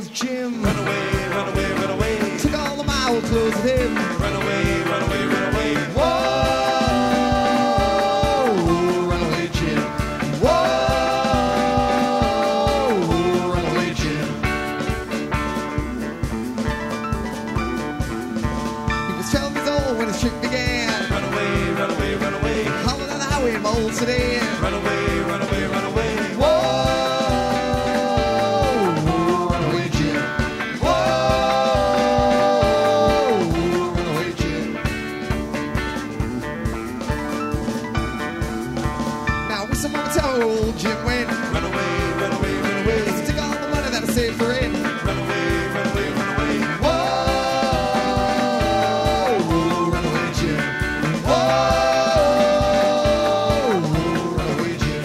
was Jim. Run away, run away, run away. Took all of my old clothes with him. Run away, run away, run away. Whoa, run away, Jim. Whoa, run away, Jim. He was 12 years old when his trip began. Run away, run away, run away. Hauling down the highway in my old sedan. Run away, run away, run away. Old Jim went. Run away, run away, run away. He took all the money that I saved for him. Run away, run away, run away. Whoa, run away, Jim. Whoa, run away, Jim.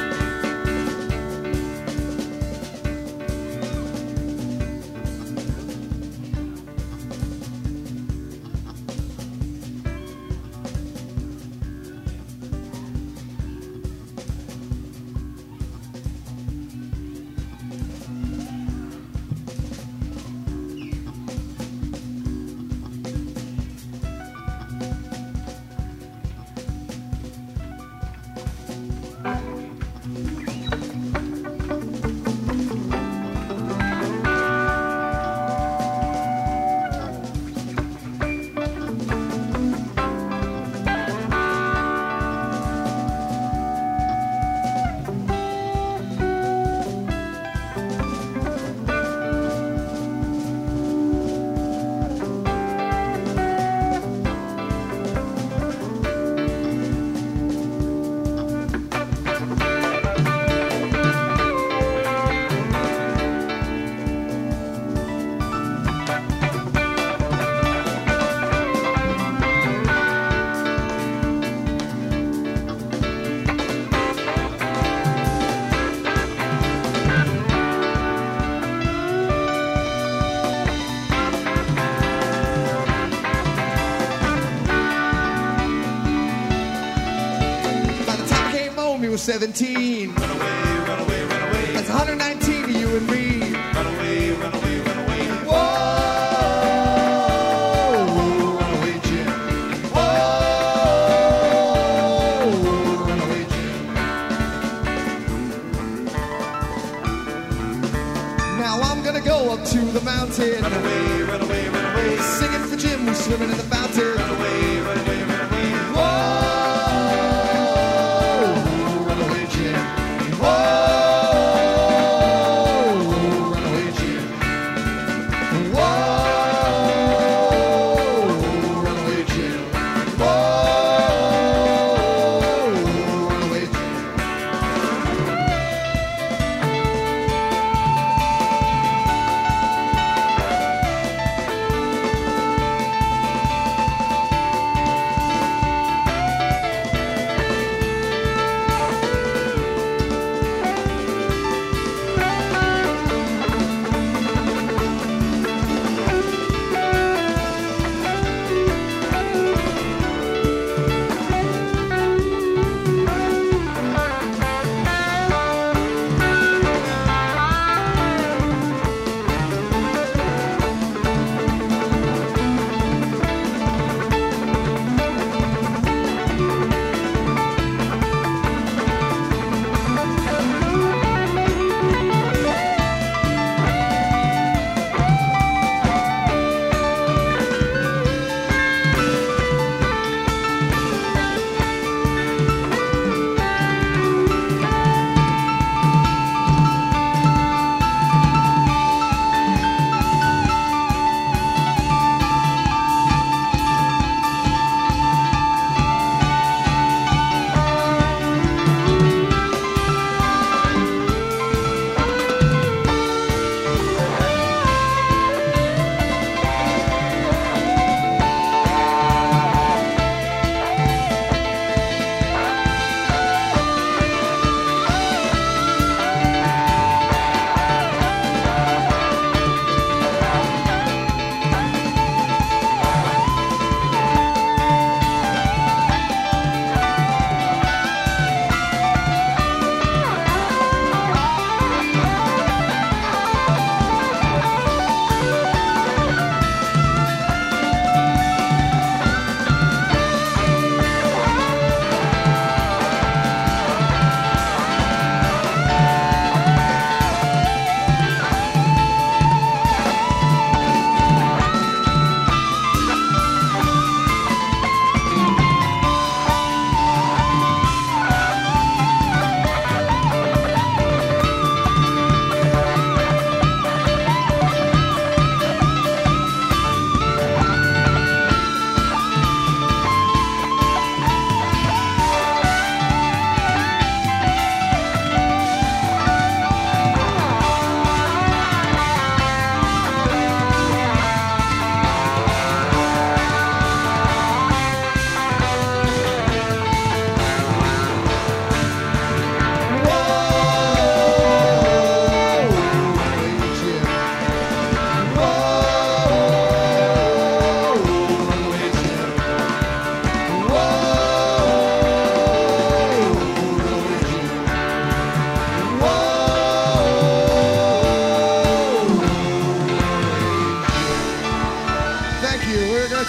He was 17. Run away, run away, run away. That's 119 to you and me. Run away, run away, run away. Whoa, run away, Jim. Whoa, run away, Jim. Now I'm gonna go up to the mountain. Run away, run away, run away. Singing for Jim who's swimming in the fountain. Run away, run away, run away. Whoa.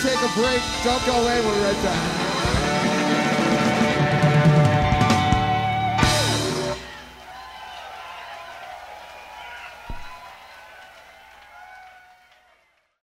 take a break. Don't go away. We'll be right back.